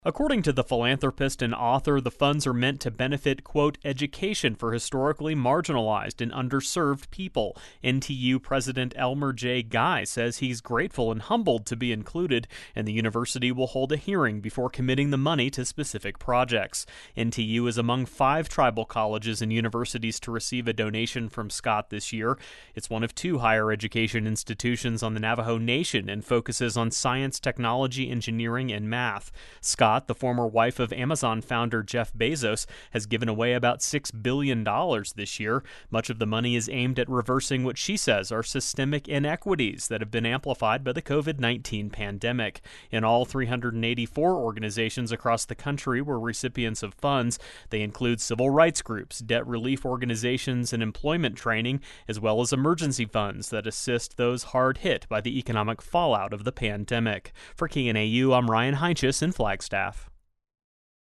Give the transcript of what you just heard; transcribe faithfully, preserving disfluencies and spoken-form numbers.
According to the philanthropist and author, the funds are meant to benefit, quote, education for historically marginalized and underserved people. N T U President Elmer J. Guy says he's grateful and humbled to be included, and the university will hold a hearing before committing the money to specific projects. N T U is among five tribal colleges and universities to receive a donation from Scott this year. It's one of two higher education institutions on the Navajo Nation and focuses on science, technology, engineering, and math. Scott, the former wife of Amazon founder Jeff Bezos, has given away about six billion dollars this year. Much of the money is aimed at reversing what she says are systemic inequities that have been amplified by the covid nineteen pandemic. In all, three hundred eighty-four organizations across the country were recipients of funds. They include civil rights groups, debt relief organizations, and employment training, as well as emergency funds that assist those hard hit by the economic fallout of the pandemic. For K N A U, I'm Ryan Heinches in Flagstaff.